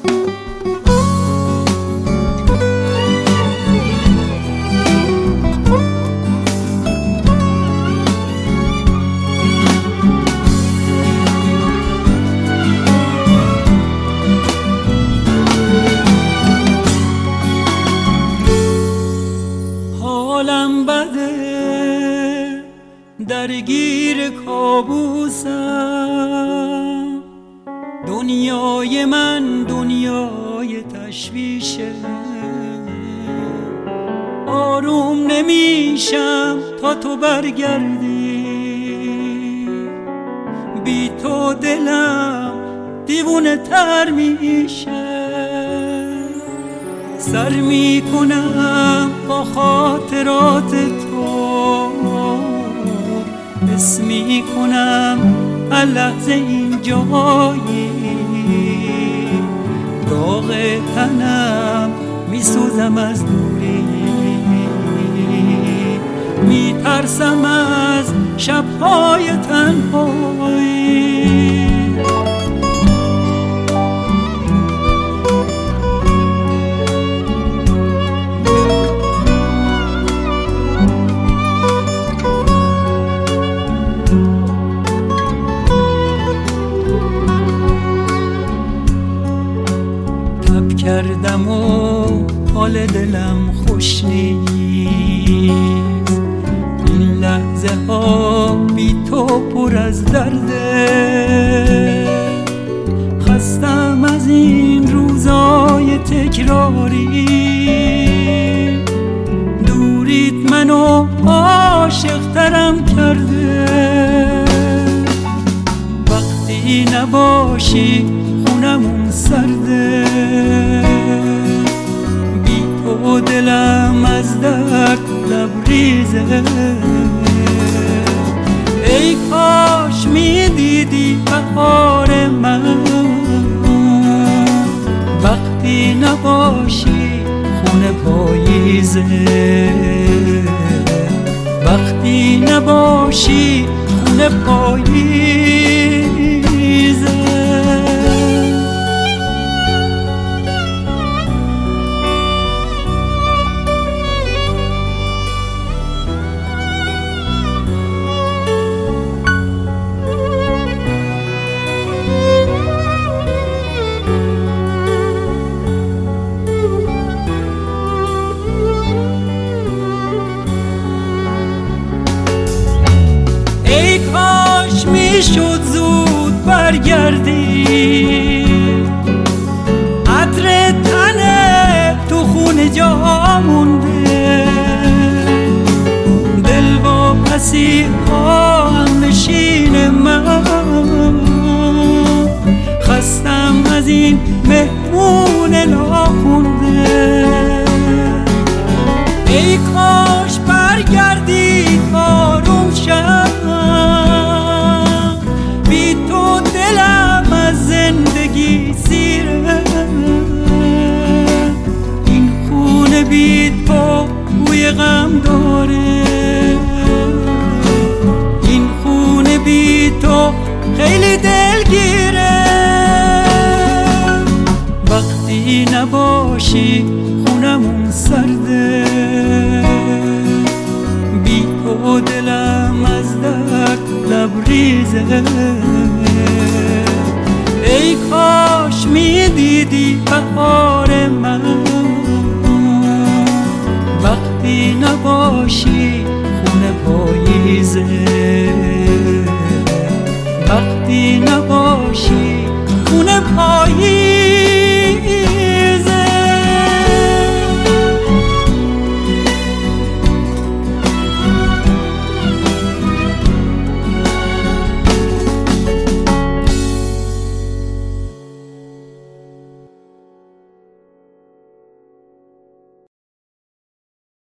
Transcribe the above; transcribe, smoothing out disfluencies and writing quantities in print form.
حالم بده درگیر کابوسم، دنیای من دنیای تشویشه، آروم نمیشم تا تو برگردی، بی تو دلم دیوونه تر میشه، سر میکنم با خاطرات تو، حس میکنم هر لحظه این جایی، داغ تنم میسوزم از دوری، میترسم از شبهای تنهایی. کردم و حال دلم خوش نیست، این لحظه ها بی تو پر از درده، خستم از این روزای تکراری، دوریت منو عاشق ترم کرده، وقتی نباشی خونمون سرده، بی تو دلم از درد لبریزه، ای کاش میدیدی بهار من، وقتی نباشی خونه پاییزه، وقتی نباشی خونه پاییزه. ای کاش میشد زود برگردی، عطر تنه تو خونه جا مونده، دل واپسی هم نشین من، خستم از این مهمون ناخونده، ای کاش برگردی آروم شم، بی تو دلم از زندگی سیره، این خونه بی تو بوی غم داره، این خونه بی تو خیلی دلگیره، وقتی نباشی خونمون سرده، بی تو دلم از درد لبریزه، ای کاش میدیدی بهار من، وقتی نباشی خونه پاییزه، وقتی نباشی